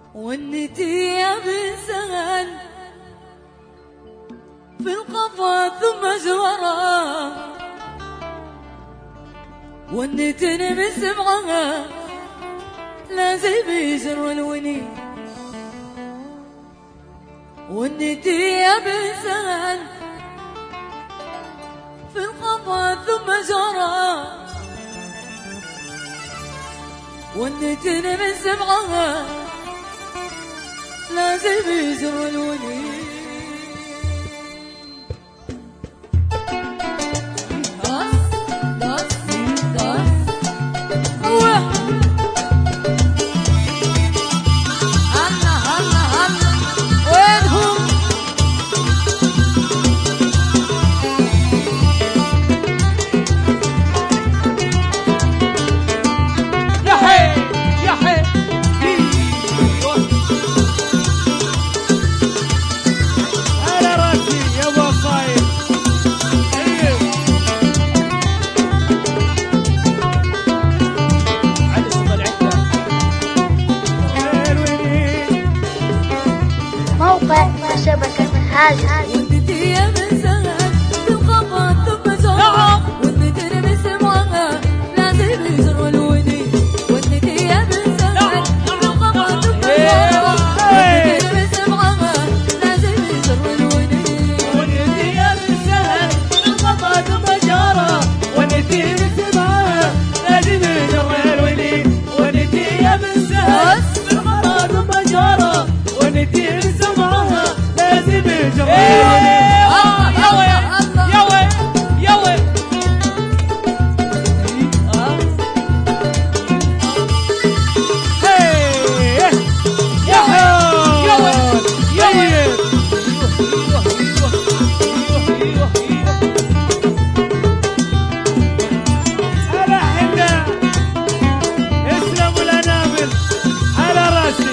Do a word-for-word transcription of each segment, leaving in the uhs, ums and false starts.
والندي يا بنسان في القفا ثم زورا والنتن من سبعها لازم يزر الوني والندي يا بنسان في القفا ثم زورا والنتن من سبعها لازم يزر الوني شبكة هاجس والندي يا بنسان في القفا ثم زورا والنتن من سبعها لازم يزر الوني والندي يا بنسان في القفا ثم زورا والنتن من سبعها لازم يزر الوني والندي يا بنسان في القفا ثم زورا والندي من سبعها لازم يزر الوني والندي يا بنسان في القفا ثم زورا والندي من سبعها لازم يجري يا وين يا وين يا وين يا يا وين يا وين على حنا اسلموا الانامل على راسي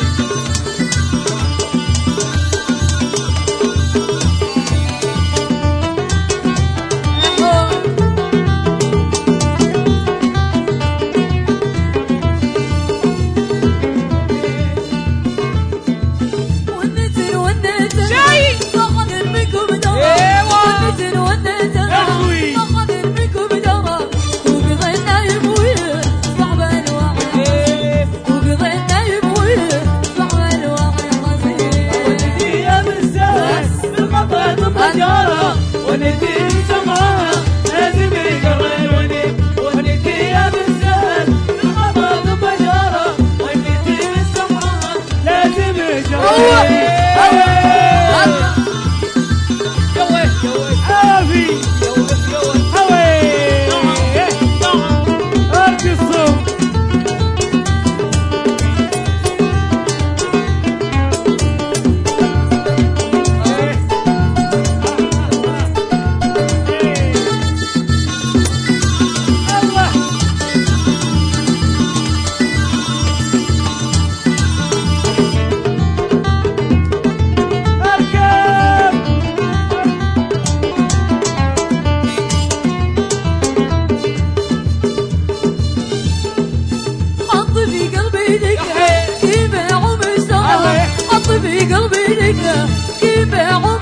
في قلبي لك كيف